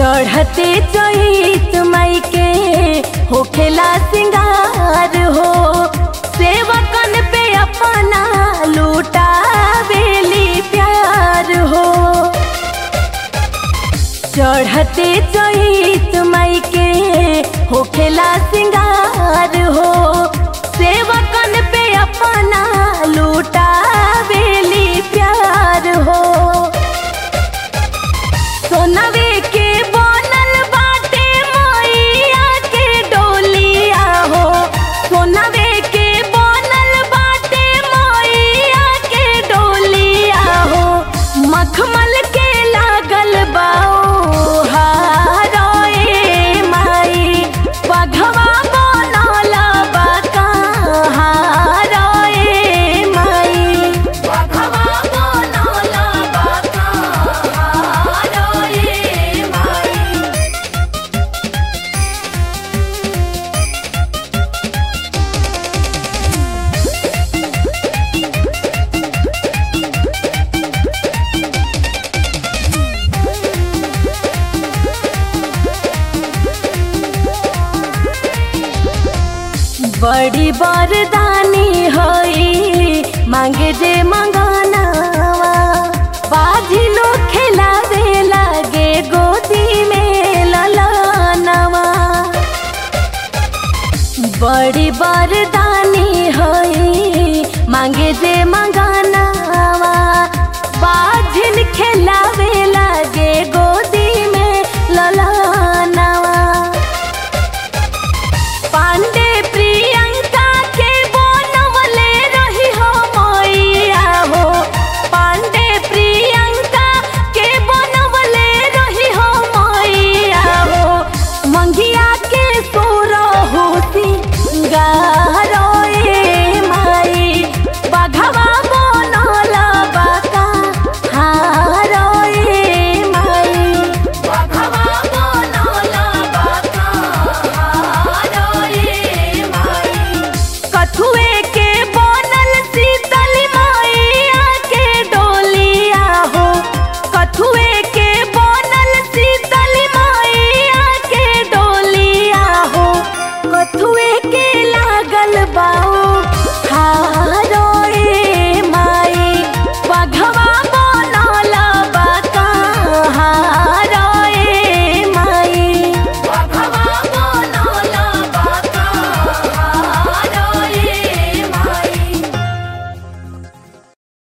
चढ़ते चैत माई के होखेला सिंगार हो, सेवकन पे अपना लुटावेली प्यार हो। चढ़ते चैत माई के होखेला सिंगार हो, सेवकन पे अपना लुटावेली प्यार हो। सोनवे के बनल बाटे मैया के डोलिया हो, सोनवे के बनल बाटे मैया के डोलिया हो। मखमल के लागल बाओ हारोए माई, बघवा बनल बा कहारोए माई, बघवा बनल बा कहारोए माई। बड़ी बरदानी होई मांगे जे मंगानावा, बाजी लोग